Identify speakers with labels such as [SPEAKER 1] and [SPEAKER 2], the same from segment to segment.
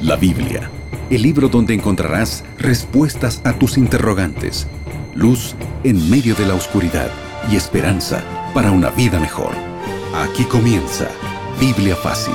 [SPEAKER 1] La Biblia, el libro donde encontrarás respuestas a tus interrogantes, luz en medio de la oscuridad y esperanza para una vida mejor. Aquí comienza Biblia Fácil.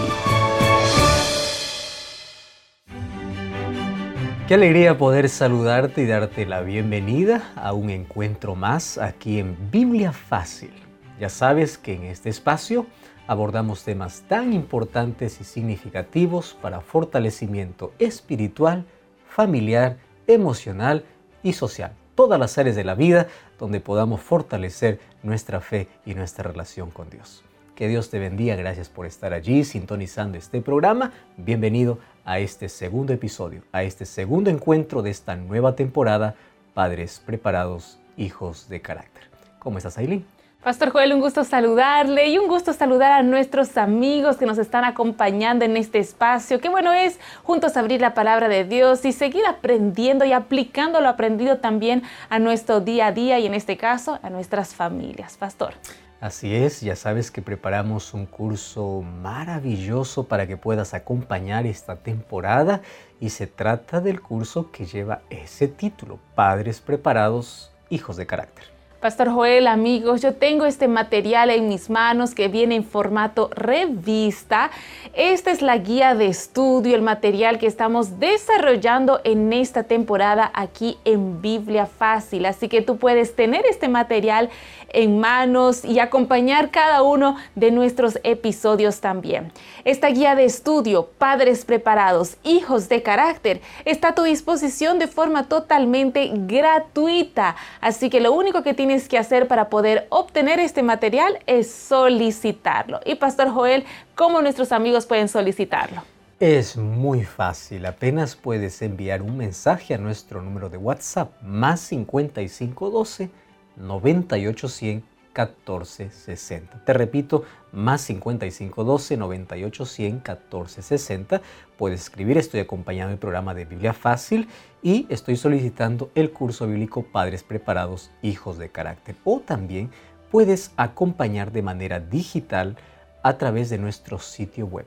[SPEAKER 2] Qué alegría poder saludarte y darte la bienvenida a un encuentro más aquí en Biblia Fácil. Ya sabes que en este espacio abordamos temas tan importantes y significativos para fortalecimiento espiritual, familiar, emocional y social. Todas las áreas de la vida donde podamos fortalecer nuestra fe y nuestra relación con Dios. Que Dios te bendiga, gracias por estar allí sintonizando este programa. Bienvenido a este segundo episodio, a este segundo encuentro de esta nueva temporada, Padres Preparados, Hijos de Carácter. ¿Cómo estás, Aileen?
[SPEAKER 3] Pastor Joel, un gusto saludarle y un gusto saludar a nuestros amigos que nos están acompañando en este espacio. Qué bueno es juntos abrir la palabra de Dios y seguir aprendiendo y aplicando lo aprendido también a nuestro día a día y en este caso a nuestras familias. Pastor.
[SPEAKER 2] Así es, ya sabes que preparamos un curso maravilloso para que puedas acompañar esta temporada y se trata del curso que lleva ese título, Padres Preparados, Hijos de Carácter.
[SPEAKER 3] Pastor Joel, amigos, yo tengo este material en mis manos que viene en formato revista. Esta es la guía de estudio, el material que estamos desarrollando en esta temporada aquí en Biblia Fácil. Así que tú puedes tener este material en manos y acompañar cada uno de nuestros episodios también. Esta guía de estudio, Padres Preparados, Hijos de Carácter, está a tu disposición de forma totalmente gratuita. Así que lo único que tienes que hacer para poder obtener este material es solicitarlo. Y Pastor Joel, ¿cómo nuestros amigos pueden solicitarlo?
[SPEAKER 2] Es muy fácil, apenas puedes enviar un mensaje a nuestro número de WhatsApp, más 5512 98100 1460. Te repito, más 5512 98100 1460. Puedes escribir, estoy acompañando el programa de Biblia Fácil y estoy solicitando el curso bíblico Padres Preparados, Hijos de Carácter. O también puedes acompañar de manera digital a través de nuestro sitio web,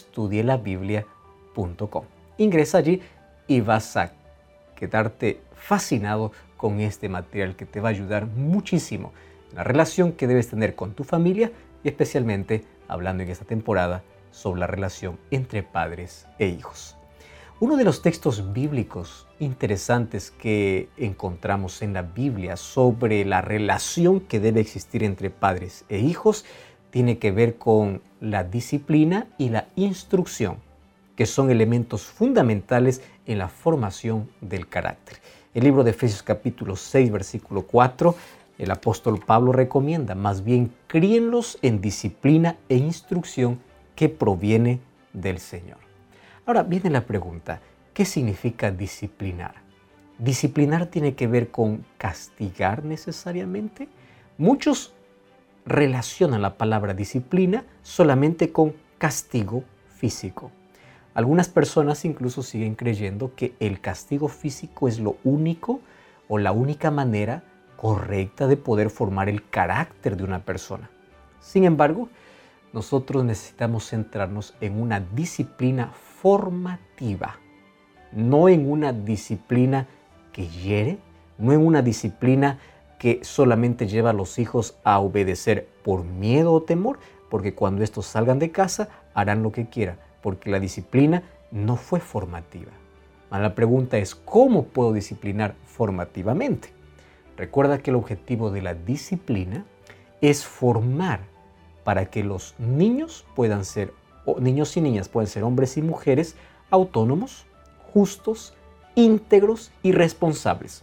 [SPEAKER 2] estudielabiblia.com. Ingresa allí y vas a quedarte fascinado con este material que te va a ayudar muchísimo en la relación que debes tener con tu familia y especialmente hablando en esta temporada sobre la relación entre padres e hijos. Uno de los textos bíblicos interesantes que encontramos en la Biblia sobre la relación que debe existir entre padres e hijos tiene que ver con la disciplina y la instrucción, que son elementos fundamentales en la formación del carácter. El libro de Efesios capítulo 6, versículo 4, el apóstol Pablo recomienda, más bien críenlos en disciplina e instrucción que proviene del Señor. Ahora viene la pregunta, ¿qué significa disciplinar? ¿Disciplinar tiene que ver con castigar necesariamente? Muchos relacionan la palabra disciplina solamente con castigo físico. Algunas personas incluso siguen creyendo que el castigo físico es lo único o la única manera correcta de poder formar el carácter de una persona. Sin embargo, nosotros necesitamos centrarnos en una disciplina formativa, no en una disciplina que hiere, no en una disciplina que solamente lleva a los hijos a obedecer por miedo o temor, porque cuando estos salgan de casa harán lo que quieran, porque la disciplina no fue formativa. La pregunta es, ¿cómo puedo disciplinar formativamente? Recuerda que el objetivo de la disciplina es formar para que los niños puedan ser, niños y niñas puedan ser hombres y mujeres autónomos, justos, íntegros y responsables.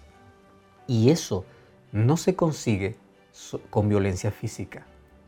[SPEAKER 2] Y eso no se consigue con violencia física,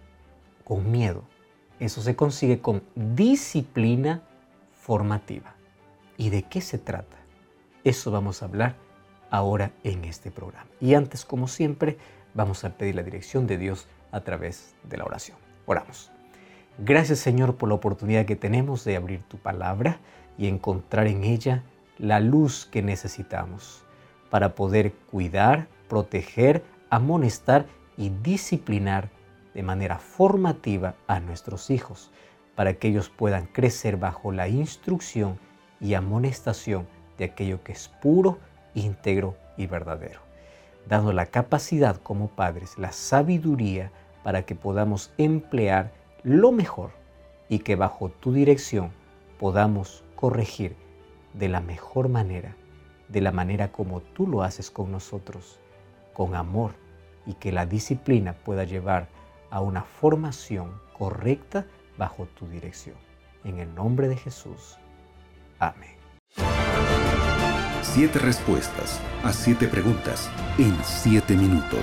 [SPEAKER 2] con miedo. Eso se consigue con disciplina formativa. ¿Y de qué se trata? Eso vamos a hablar ahora en este programa. Y antes, como siempre, vamos a pedir la dirección de Dios a través de la oración. Oramos. Gracias, Señor, por la oportunidad que tenemos de abrir tu palabra y encontrar en ella la luz que necesitamos para poder cuidar, proteger, amonestar y disciplinar de manera formativa a nuestros hijos, para que ellos puedan crecer bajo la instrucción y amonestación de aquello que es puro, íntegro y verdadero, dando la capacidad como padres, la sabiduría para que podamos emplear lo mejor y que bajo tu dirección podamos corregir de la mejor manera, de la manera como tú lo haces con nosotros, con amor, y que la disciplina pueda llevar a una formación correcta bajo tu dirección. En el nombre de Jesús. Amén.
[SPEAKER 1] 7 respuestas a 7 preguntas en 7 minutos.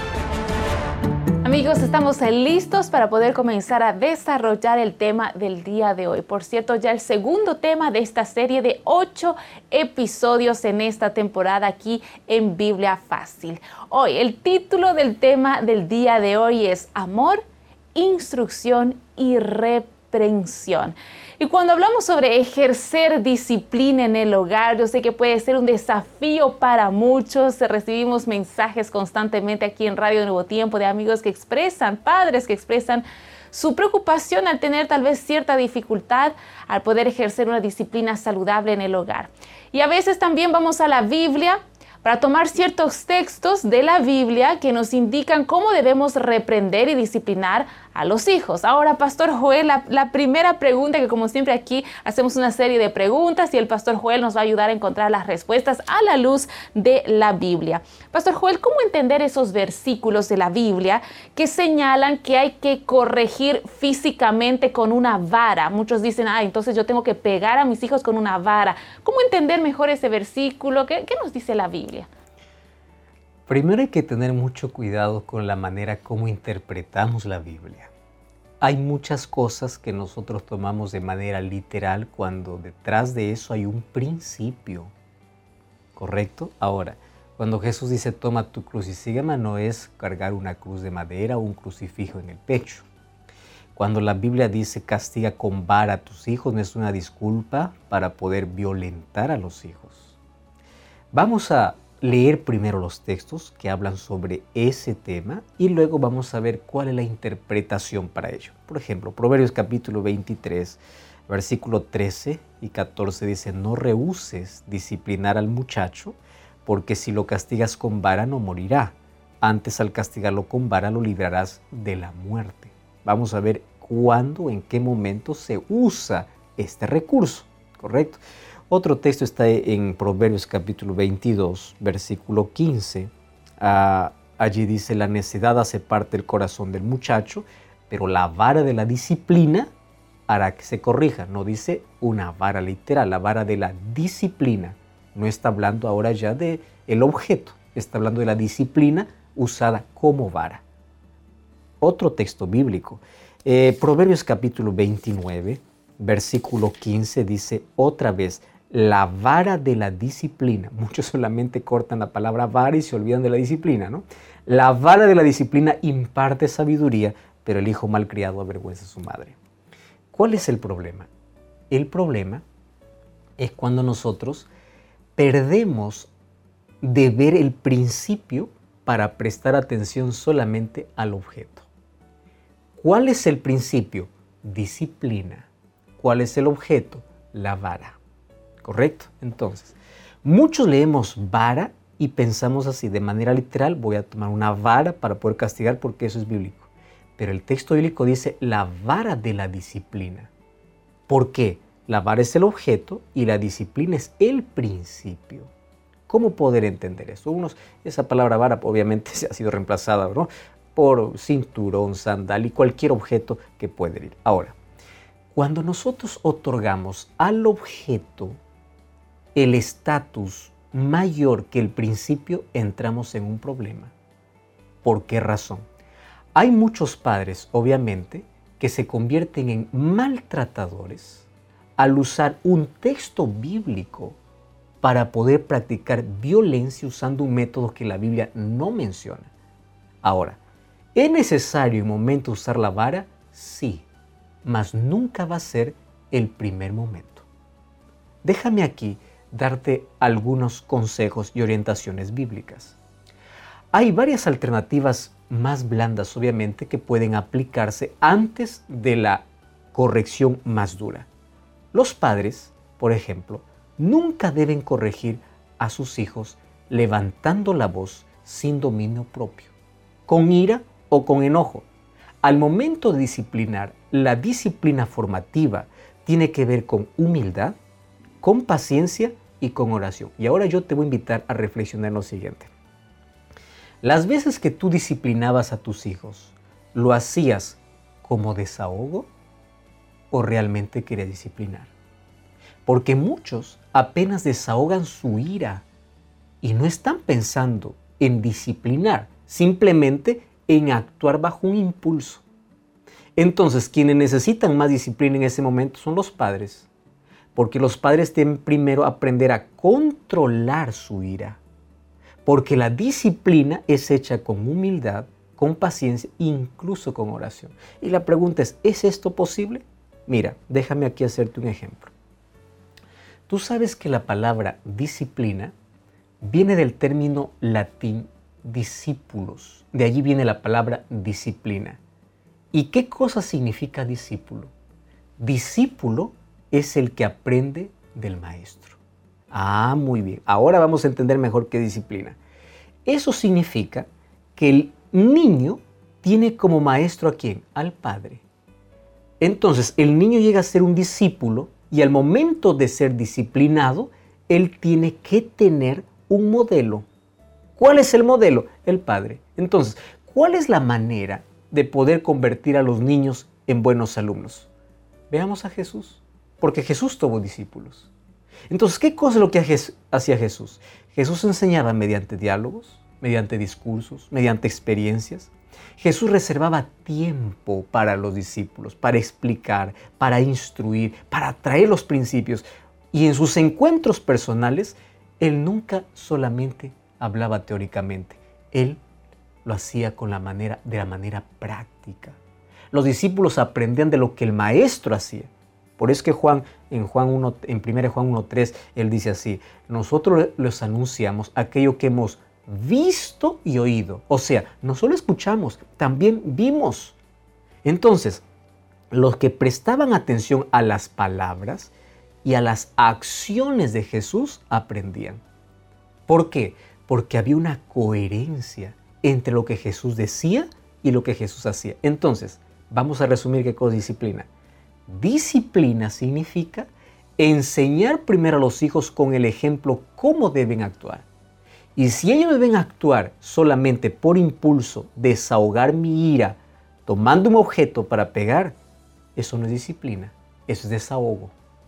[SPEAKER 3] Amigos, estamos listos para poder comenzar a desarrollar el tema del día de hoy. Por cierto, ya el segundo tema de esta serie de 8 episodios en esta temporada aquí en Biblia Fácil. Hoy, el título del tema del día de hoy es Amor, Instrucción y Reprensión. Y cuando hablamos sobre ejercer disciplina en el hogar, yo sé que puede ser un desafío para muchos. Recibimos mensajes constantemente aquí en Radio Nuevo Tiempo de amigos que expresan, padres que expresan su preocupación al tener tal vez cierta dificultad al poder ejercer una disciplina saludable en el hogar. Y a veces también vamos a la Biblia para tomar ciertos textos de la Biblia que nos indican cómo debemos reprender y disciplinar a los hijos. Ahora, Pastor Joel, la primera pregunta, que como siempre aquí hacemos una serie de preguntas y el Pastor Joel nos va a ayudar a encontrar las respuestas a la luz de la Biblia. Pastor Joel, ¿cómo entender esos versículos de la Biblia que señalan que hay que corregir físicamente con una vara? Muchos dicen, entonces yo tengo que pegar a mis hijos con una vara. ¿Cómo entender mejor ese versículo? ¿Qué nos dice la Biblia?
[SPEAKER 2] Primero hay que tener mucho cuidado con la manera como interpretamos la Biblia. Hay muchas cosas que nosotros tomamos de manera literal cuando detrás de eso hay un principio, ¿correcto? Ahora, cuando Jesús dice toma tu cruz y sígueme, no es cargar una cruz de madera o un crucifijo en el pecho. Cuando la Biblia dice castiga con vara a tus hijos, no es una disculpa para poder violentar a los hijos. Vamos a leer primero los textos que hablan sobre ese tema y luego vamos a ver cuál es la interpretación para ello. Por ejemplo, Proverbios capítulo 23, versículo 13 y 14 dice, no rehúses disciplinar al muchacho, porque si lo castigas con vara no morirá. Antes al castigarlo con vara lo librarás de la muerte. Vamos a ver cuándo, en qué momento se usa este recurso, ¿correcto? Otro texto está en Proverbios capítulo 22, versículo 15. Allí dice, la necedad hace parte del corazón del muchacho, pero la vara de la disciplina hará que se corrija. No dice una vara literal, la vara de la disciplina. No está hablando ahora ya del objeto, está hablando de la disciplina usada como vara. Otro texto bíblico, Proverbios capítulo 29, versículo 15 dice otra vez, la vara de la disciplina. Muchos solamente cortan la palabra vara y se olvidan de la disciplina, ¿no? La vara de la disciplina imparte sabiduría, pero el hijo malcriado avergüenza a su madre. ¿Cuál es el problema? El problema es cuando nosotros perdemos de ver el principio para prestar atención solamente al objeto. ¿Cuál es el principio? Disciplina. ¿Cuál es el objeto? La vara. ¿Correcto? Entonces, muchos leemos vara y pensamos así, de manera literal, voy a tomar una vara para poder castigar porque eso es bíblico. Pero el texto bíblico dice la vara de la disciplina. ¿Por qué? La vara es el objeto y la disciplina es el principio. ¿Cómo poder entender eso? Esa palabra vara obviamente se ha sido reemplazada, ¿no?, por cinturón, sandal y cualquier objeto que pueda herir. Ahora, cuando nosotros otorgamos al objeto el estatus mayor que el principio, entramos en un problema. ¿Por qué razón? Hay muchos padres, obviamente, que se convierten en maltratadores al usar un texto bíblico para poder practicar violencia usando un método que la Biblia no menciona. Ahora, ¿es necesario en un momento usar la vara? Sí, mas nunca va a ser el primer momento. Déjame aquí darte algunos consejos y orientaciones bíblicas. Hay varias alternativas más blandas, obviamente, que pueden aplicarse antes de la corrección más dura. Los padres por ejemplo, nunca deben corregir a sus hijos levantando la voz sin dominio propio, con ira o con enojo. Al momento de disciplinar, la disciplina formativa tiene que ver con humildad, con paciencia y con oración. Y ahora yo te voy a invitar a reflexionar en lo siguiente. Las veces que tú disciplinabas a tus hijos, ¿lo hacías como desahogo o realmente querías disciplinar? Porque muchos apenas desahogan su ira y no están pensando en disciplinar, simplemente en actuar bajo un impulso. Entonces, quienes necesitan más disciplina en ese momento son los padres, porque los padres deben primero aprender a controlar su ira, porque la disciplina es hecha con humildad, con paciencia, incluso con oración. Y la pregunta ¿es esto posible? Mira, déjame aquí hacerte un ejemplo. Tú sabes que la palabra disciplina viene del término latín discípulos. De allí viene la palabra disciplina. ¿Y qué cosa significa discípulo? Discípulo es el que aprende del maestro. Ah, muy bien. Ahora vamos a entender mejor qué disciplina. Eso significa que el niño tiene como maestro ¿a quién? Al padre. Entonces, el niño llega a ser un discípulo y al momento de ser disciplinado, él tiene que tener un modelo. ¿Cuál es el modelo? El padre. Entonces, ¿cuál es la manera de poder convertir a los niños en buenos alumnos? Veamos a Jesús, porque Jesús tuvo discípulos. Entonces, ¿qué cosa es lo que hacía Jesús? Jesús enseñaba mediante diálogos, mediante discursos, mediante experiencias. Jesús reservaba tiempo para los discípulos, para explicar, para instruir, para traer los principios. Y en sus encuentros personales, Él nunca solamente hablaba teóricamente. Él lo hacía de la manera práctica. Los discípulos aprendían de lo que el maestro hacía. Por eso es que en 1 Juan 1:3, él dice así: nosotros les anunciamos aquello que hemos visto y oído. O sea, no solo escuchamos, también vimos. Entonces, los que prestaban atención a las palabras y a las acciones de Jesús aprendían. ¿Por qué? Porque había una coherencia entre lo que Jesús decía y lo que Jesús hacía. Entonces, vamos a resumir qué cosa es disciplina. Disciplina significa enseñar primero a los hijos con el ejemplo cómo deben actuar. Y si ellos deben actuar solamente por impulso, desahogar mi ira, tomando un objeto para pegar, eso no es disciplina, eso es desahogo.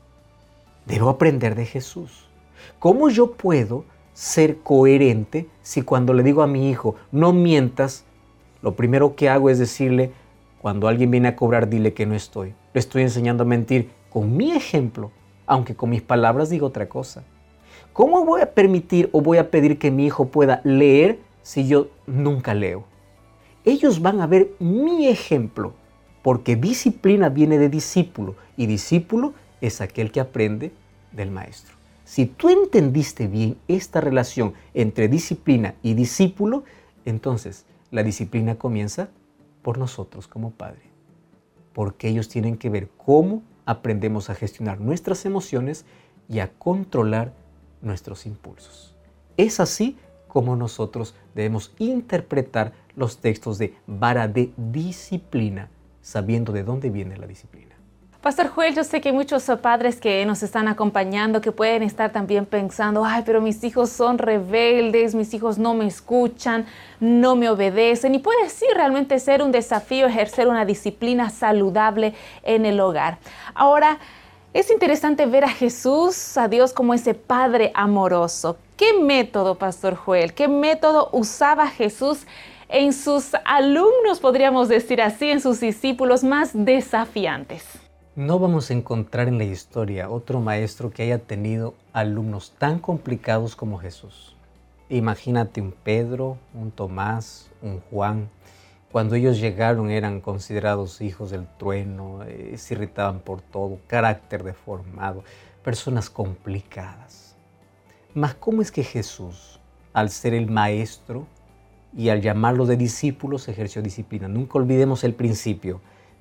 [SPEAKER 2] Debo aprender de Jesús. ¿Cómo yo puedo ser coherente si cuando le digo a mi hijo, no mientas, lo primero que hago es decirle, cuando alguien viene a cobrar, dile que no estoy? Le estoy enseñando a mentir con mi ejemplo, aunque con mis palabras digo otra cosa. ¿Cómo voy a permitir o voy a pedir que mi hijo pueda leer si yo nunca leo? Ellos van a ver mi ejemplo, porque disciplina viene de discípulo y discípulo es aquel que aprende del maestro. Si tú entendiste bien esta relación entre disciplina y discípulo, entonces la disciplina comienza por nosotros como padre, porque ellos tienen que ver cómo aprendemos a gestionar nuestras emociones y a controlar nuestros impulsos. Es así como nosotros debemos interpretar los textos de vara de disciplina, sabiendo de dónde viene la disciplina.
[SPEAKER 3] Pastor Joel, yo sé que hay muchos padres que nos están acompañando que pueden estar también pensando, ay, pero mis hijos son rebeldes, mis hijos no me escuchan, no me obedecen. Y puede sí realmente ser un desafío ejercer una disciplina saludable en el hogar. Ahora, es interesante ver a Jesús, a Dios como ese Padre amoroso. ¿Qué método, Pastor Joel, qué método usaba Jesús en sus alumnos, podríamos decir así, en sus discípulos más desafiantes?
[SPEAKER 2] No vamos a encontrar en la historia otro maestro que haya tenido alumnos tan complicados como Jesús. Imagínate un Pedro, un Tomás, un Juan. Cuando ellos llegaron eran considerados hijos del trueno, se irritaban por todo, carácter deformado, personas complicadas. Mas ¿cómo es que Jesús, al ser el maestro y al llamarlos de discípulos, ejerció disciplina? Nunca olvidemos el principio.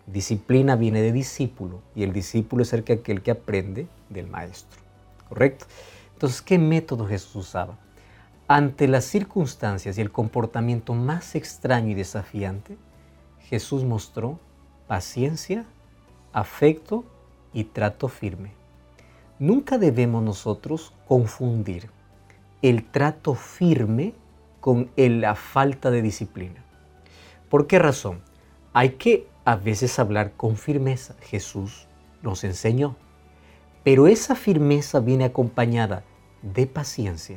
[SPEAKER 2] Disciplina viene de discípulo y el discípulo es aquel que aprende del maestro, ¿correcto? Entonces, ¿qué método Jesús usaba? Ante las circunstancias y el comportamiento más extraño y desafiante, Jesús mostró paciencia, afecto y trato firme. Nunca debemos nosotros confundir el trato firme con la falta de disciplina. ¿Por qué razón? Hay que a veces hablar con firmeza. Jesús nos enseñó. Pero esa firmeza viene acompañada de paciencia,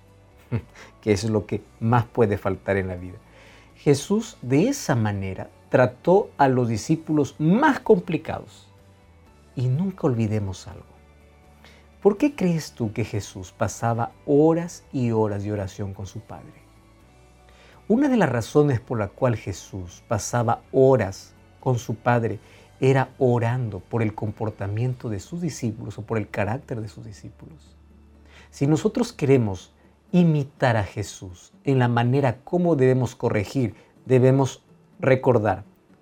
[SPEAKER 2] que es lo que más puede faltar en la vida. Jesús de esa manera trató a los discípulos más complicados. Y nunca olvidemos algo. ¿Por qué crees tú que Jesús pasaba horas y horas de oración con su Padre? Una de las razones por la cual Jesús pasaba horas con su Padre era orando por el comportamiento de sus discípulos o por el carácter de sus discípulos. Si nosotros queremos imitar a Jesús en la manera como debemos corregir, debemos recordar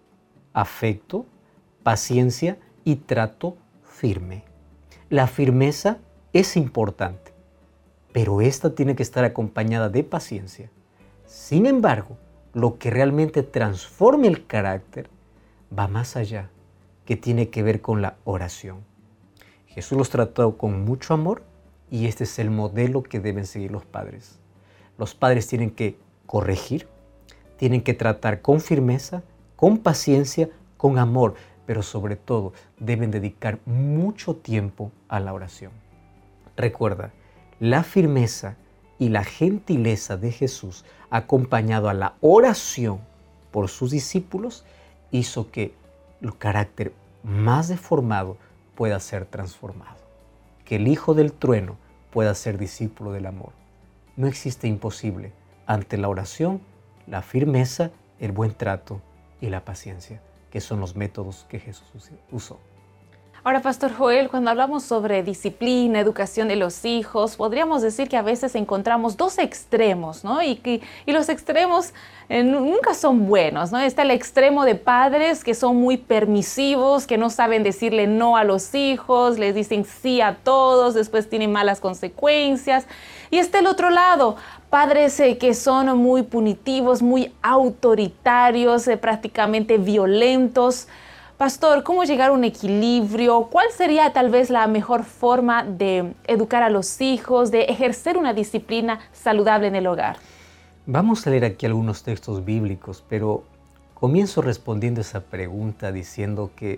[SPEAKER 2] afecto, paciencia y trato firme. La firmeza es importante, pero esta tiene que estar acompañada de paciencia. Sin embargo, lo que realmente transforma el carácter va más allá, que tiene que ver con la oración. Jesús los trató con mucho amor y este es el modelo que deben seguir los padres. Los padres tienen que corregir, tienen que tratar con firmeza, con paciencia, con amor, pero sobre todo deben dedicar mucho tiempo a la oración. Recuerda, la firmeza y la gentileza de Jesús, acompañado a la oración por sus discípulos, hizo que el carácter más deformado pueda ser transformado. Que el hijo del trueno pueda ser discípulo del amor. No existe imposible ante la oración, la firmeza, el buen trato y la paciencia, que son los métodos que Jesús usó.
[SPEAKER 3] Ahora, Pastor Joel, cuando hablamos sobre disciplina, educación de los hijos, podríamos decir que a veces encontramos dos extremos, ¿no? Y los extremos nunca son buenos, ¿no? Está el extremo de padres que son muy permisivos, que no saben decirle no a los hijos, les dicen sí a todos, después tienen malas consecuencias. Y está el otro lado, padres que son muy punitivos, muy autoritarios, prácticamente violentos. Pastor, ¿cómo llegar a un equilibrio? ¿Cuál sería tal vez la mejor forma de educar a los hijos, de ejercer una disciplina saludable en el hogar?
[SPEAKER 2] Vamos a leer aquí algunos textos bíblicos, pero comienzo respondiendo esa pregunta diciendo que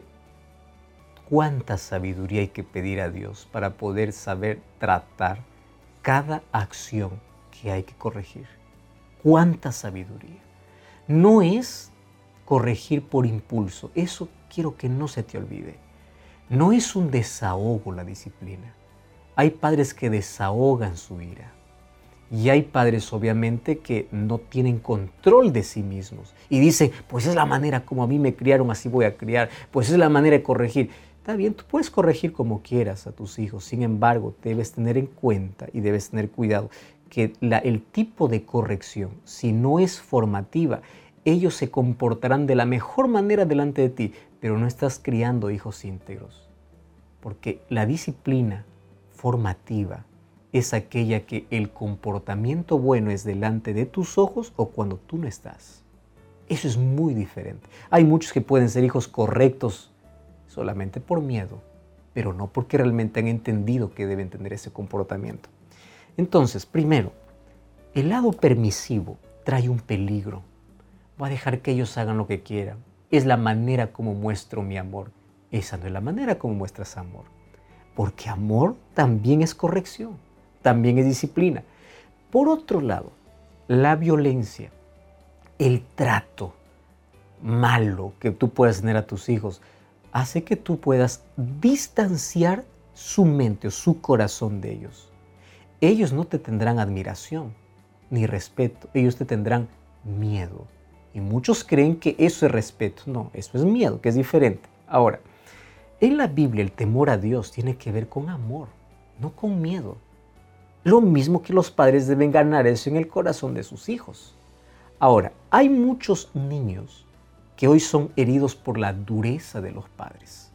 [SPEAKER 2] cuánta sabiduría hay que pedir a Dios para poder saber tratar cada acción que hay que corregir. Cuánta sabiduría. No es corregir por impulso, eso quiero que no se te olvide. No es un desahogo la disciplina. Hay padres que desahogan su ira y hay padres obviamente que no tienen control de sí mismos y dicen, pues es la manera como a mí me criaron, así voy a criar, pues es la manera de corregir. Está bien, tú puedes corregir como quieras a tus hijos, sin embargo, debes tener en cuenta y debes tener cuidado que el tipo de corrección, si no es formativa, ellos se comportarán de la mejor manera delante de ti, pero no estás criando hijos íntegros. Porque la disciplina formativa es aquella que el comportamiento bueno es delante de tus ojos o cuando tú no estás. Eso es muy diferente. Hay muchos que pueden ser hijos correctos solamente por miedo, pero no porque realmente han entendido que deben tener ese comportamiento. Entonces, primero, el lado permisivo trae un peligro. Voy a dejar que ellos hagan lo que quieran. Es la manera como muestro mi amor. Esa no es la manera como muestras amor. Porque amor también es corrección, también es disciplina. Por otro lado, la violencia, el trato malo que tú puedas tener a tus hijos, hace que tú puedas distanciar su mente o su corazón de ellos. Ellos no te tendrán admiración ni respeto, ellos te tendrán miedo. Y muchos creen que eso es respeto. No, eso es miedo, que es diferente. Ahora, en la Biblia el temor a Dios tiene que ver con amor, no con miedo. Lo mismo que los padres deben ganar eso en el corazón de sus hijos. Ahora, hay muchos niños que hoy son heridos por la dureza de los padres.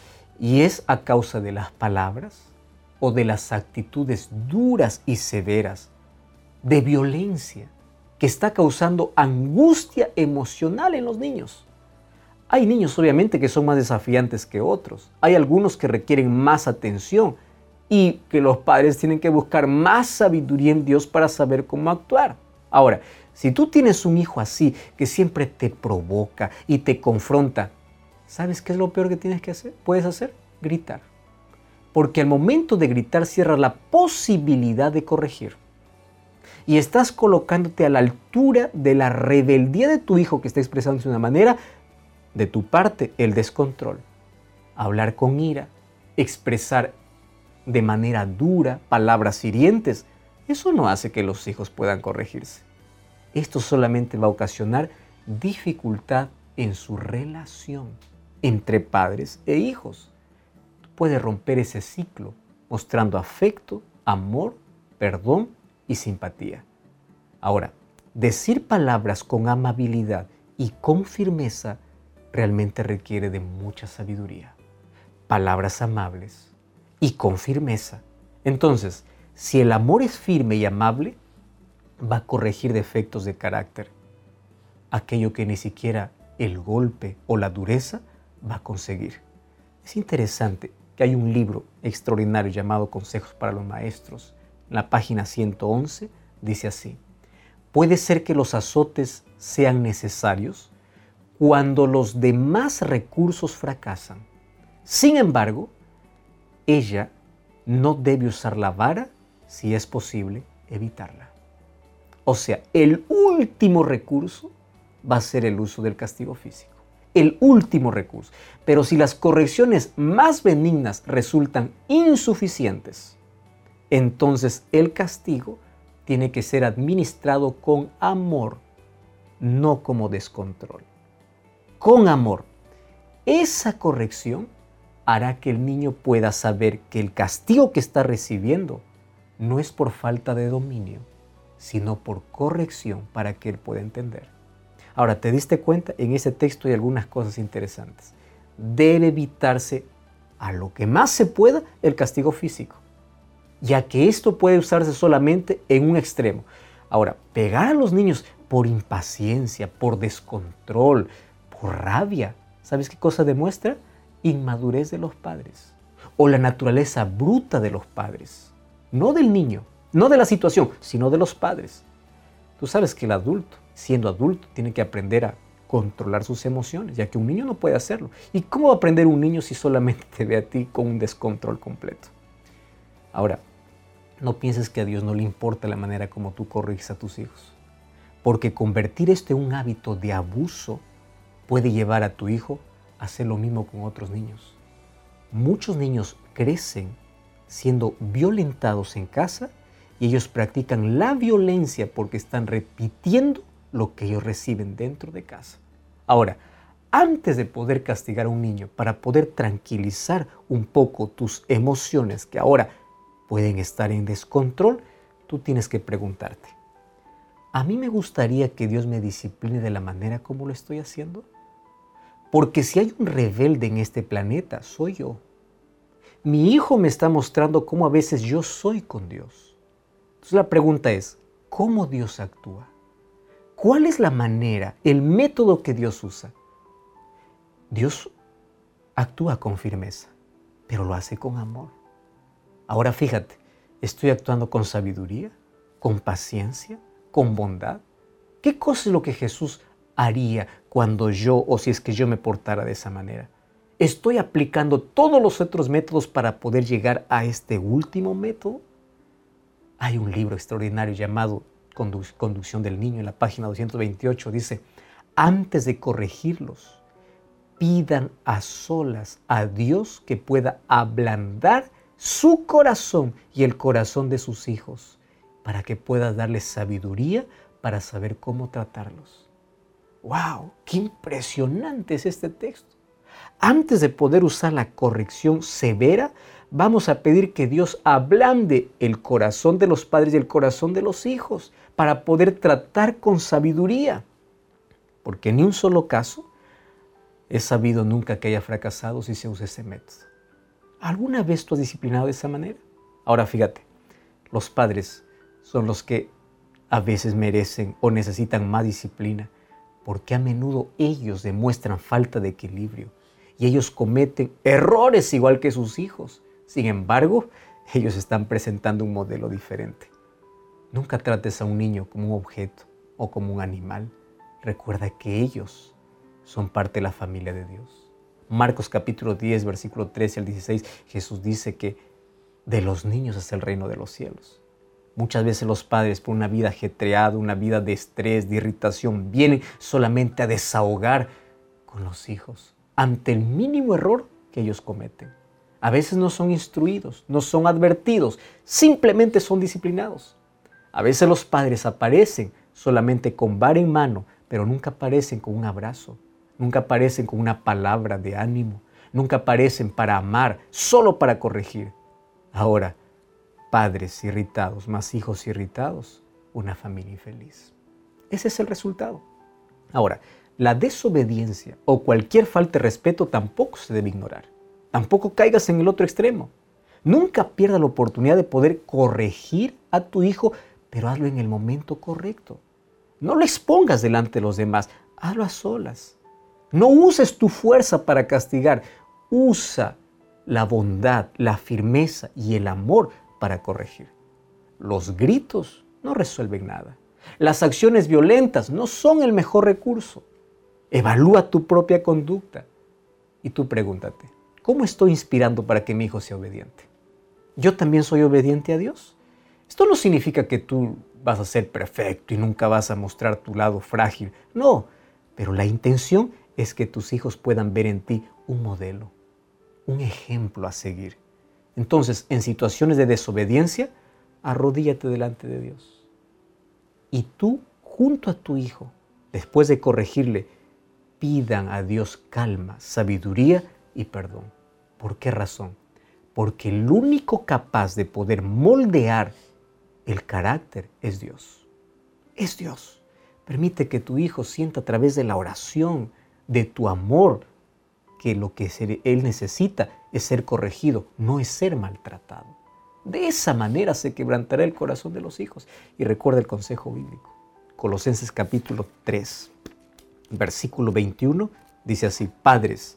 [SPEAKER 2] Y es a causa de las palabras o de las actitudes duras y severas de violencia que está causando angustia emocional en los niños. Hay niños obviamente que son más desafiantes que otros. Hay algunos que requieren más atención y que los padres tienen que buscar más sabiduría en Dios para saber cómo actuar. Ahora, si tú tienes un hijo así que siempre te provoca y te confronta, ¿sabes qué es lo peor que puedes hacer? Gritar. Porque al momento de gritar cierras la posibilidad de corregir. Y estás colocándote a la altura de la rebeldía de tu hijo que está expresándose de una manera, de tu parte, el descontrol. Hablar con ira, expresar de manera dura palabras hirientes, eso no hace que los hijos puedan corregirse. Esto solamente va a ocasionar dificultad en su relación entre padres e hijos. Puedes romper ese ciclo mostrando afecto, amor, perdón y simpatía. Ahora, decir palabras con amabilidad y con firmeza realmente requiere de mucha sabiduría. Palabras amables y con firmeza. Entonces, si el amor es firme y amable, va a corregir defectos de carácter. Aquello que ni siquiera el golpe o la dureza va a conseguir. Es interesante que hay un libro extraordinario llamado Consejos para los Maestros. En la página 111 dice así: puede ser que los azotes sean necesarios cuando los demás recursos fracasan. Sin embargo, ella no debe usar la vara si es posible evitarla. O sea, el último recurso va a ser el uso del castigo físico. El último recurso. Pero si las correcciones más benignas resultan insuficientes, entonces el castigo tiene que ser administrado con amor, no como descontrol. Con amor. Esa corrección hará que el niño pueda saber que el castigo que está recibiendo no es por falta de dominio, sino por corrección para que él pueda entender. Ahora, ¿te diste cuenta? En ese texto hay algunas cosas interesantes. Debe evitarse a lo que más se pueda el castigo físico, ya que esto puede usarse solamente en un extremo. Ahora, pegar a los niños por impaciencia, por descontrol, por rabia, ¿sabes qué cosa demuestra? Inmadurez de los padres o la naturaleza bruta de los padres. No del niño, no de la situación, sino de los padres. Tú sabes que el adulto, siendo adulto, tiene que aprender a controlar sus emociones, ya que un niño no puede hacerlo. ¿Y cómo va a aprender un niño si solamente te ve a ti con un descontrol completo? Ahora, no pienses que a Dios no le importa la manera como tú corriges a tus hijos, porque convertir esto en un hábito de abuso puede llevar a tu hijo a hacer lo mismo con otros niños. Muchos niños crecen siendo violentados en casa y ellos practican la violencia porque están repitiendo lo que ellos reciben dentro de casa. Ahora, antes de poder castigar a un niño, para poder tranquilizar un poco tus emociones que ahora pueden estar en descontrol, tú tienes que preguntarte: ¿a mí me gustaría que Dios me discipline de la manera como lo estoy haciendo? Porque si hay un rebelde en este planeta, soy yo. Mi hijo me está mostrando cómo a veces yo soy con Dios. Entonces la pregunta es, ¿cómo Dios actúa? ¿Cuál es la manera, el método que Dios usa? Dios actúa con firmeza, pero lo hace con amor. Ahora fíjate, ¿estoy actuando con sabiduría, con paciencia, con bondad? ¿Qué cosa es lo que Jesús haría cuando yo, o si es que yo me portara de esa manera? ¿Estoy aplicando todos los otros métodos para poder llegar a este último método? Hay un libro extraordinario llamado Conducción del Niño. En la página 228 dice: antes de corregirlos, pidan a solas a Dios que pueda ablandar su corazón y el corazón de sus hijos, para que pueda darles sabiduría para saber cómo tratarlos. ¡Wow! ¡Qué impresionante es este texto! Antes de poder usar la corrección severa, vamos a pedir que Dios ablande el corazón de los padres y el corazón de los hijos para poder tratar con sabiduría. Porque en ni un solo caso he sabido nunca que haya fracasado si se usa ese método. ¿Alguna vez tú has disciplinado de esa manera? Ahora fíjate, los padres son los que a veces merecen o necesitan más disciplina porque a menudo ellos demuestran falta de equilibrio y ellos cometen errores igual que sus hijos. Sin embargo, ellos están presentando un modelo diferente. Nunca trates a un niño como un objeto o como un animal. Recuerda que ellos son parte de la familia de Dios. Marcos capítulo 10, versículo 13 al 16, Jesús dice que de los niños es el reino de los cielos. Muchas veces los padres, por una vida ajetreada, una vida de estrés, de irritación, vienen solamente a desahogar con los hijos ante el mínimo error que ellos cometen. A veces no son instruidos, no son advertidos, simplemente son disciplinados. A veces los padres aparecen solamente con vara en mano, pero nunca aparecen con un abrazo, nunca aparecen con una palabra de ánimo, nunca aparecen para amar, solo para corregir. Ahora, padres irritados más hijos irritados, una familia infeliz. Ese es el resultado. Ahora, la desobediencia o cualquier falta de respeto tampoco se debe ignorar. Tampoco caigas en el otro extremo. Nunca pierdas la oportunidad de poder corregir a tu hijo, pero hazlo en el momento correcto. No lo expongas delante de los demás, hazlo a solas. No uses tu fuerza para castigar, usa la bondad, la firmeza y el amor para corregir. Los gritos no resuelven nada. Las acciones violentas no son el mejor recurso. Evalúa tu propia conducta y tú pregúntate, ¿cómo estoy inspirando para que mi hijo sea obediente? ¿Yo también soy obediente a Dios? Esto no significa que tú vas a ser perfecto y nunca vas a mostrar tu lado frágil. No, pero la intención es que tus hijos puedan ver en ti un modelo, un ejemplo a seguir. Entonces, en situaciones de desobediencia, arrodíllate delante de Dios. Y tú, junto a tu hijo, después de corregirle, pidan a Dios calma, sabiduría y perdón. ¿Por qué razón? Porque el único capaz de poder moldear el carácter es Dios. Es Dios. Permite que tu hijo sienta a través de la oración, de tu amor, que lo que él necesita es ser corregido, no es ser maltratado. De esa manera se quebrantará el corazón de los hijos. Y recuerda el consejo bíblico. Colosenses capítulo 3, versículo 21, dice así: Padres,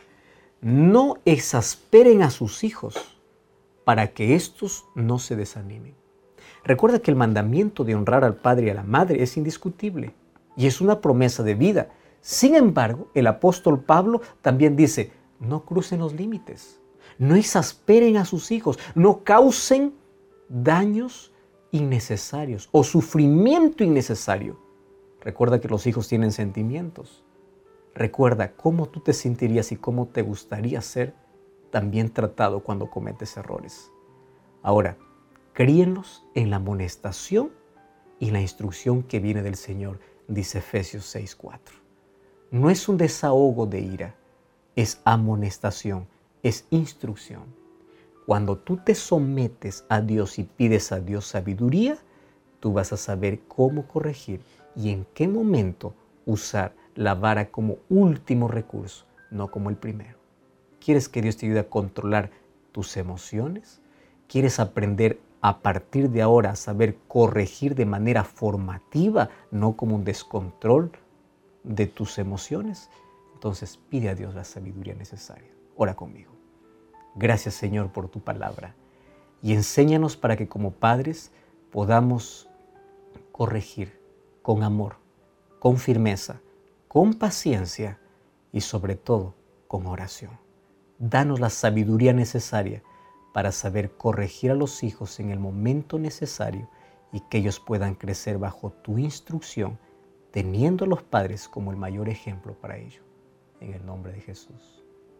[SPEAKER 2] no exasperen a sus hijos para que éstos no se desanimen. Recuerda que el mandamiento de honrar al padre y a la madre es indiscutible y es una promesa de vida. Sin embargo, el apóstol Pablo también dice, no crucen los límites, no exasperen a sus hijos, no causen daños innecesarios o sufrimiento innecesario. Recuerda que los hijos tienen sentimientos. Recuerda cómo tú te sentirías y cómo te gustaría ser también tratado cuando cometes errores. Ahora, críenlos en la amonestación y la instrucción que viene del Señor, dice Efesios 6:4. No es un desahogo de ira, es amonestación, es instrucción. Cuando tú te sometes a Dios y pides a Dios sabiduría, tú vas a saber cómo corregir y en qué momento usar la vara como último recurso, no como el primero. ¿Quieres que Dios te ayude a controlar tus emociones? ¿Quieres aprender a partir de ahora a saber corregir de manera formativa, no como un descontrol de tus emociones? Entonces pide a Dios la sabiduría necesaria. Ora conmigo. Gracias, Señor, por tu palabra. Y enséñanos para que como padres podamos corregir con amor, con firmeza, con paciencia y sobre todo con oración. Danos la sabiduría necesaria para saber corregir a los hijos en el momento necesario y que ellos puedan crecer bajo tu instrucción, teniendo a los padres como el mayor ejemplo para ello. En el nombre de Jesús.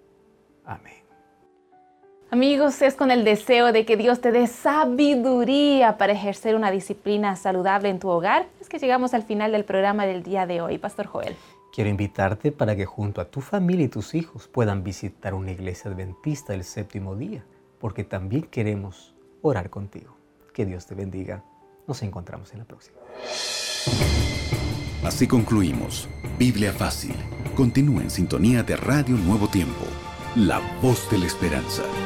[SPEAKER 2] Amén.
[SPEAKER 3] Amigos, es con el deseo de que Dios te dé sabiduría para ejercer una disciplina saludable en tu hogar, es que llegamos al final del programa del día de hoy. Pastor Joel.
[SPEAKER 2] Quiero invitarte para que junto a tu familia y tus hijos puedan visitar una iglesia adventista del séptimo día, porque también queremos orar contigo. Que Dios te bendiga. Nos encontramos en la próxima.
[SPEAKER 1] Así concluimos. Biblia Fácil. Continúa en sintonía de Radio Nuevo Tiempo, la voz de la esperanza.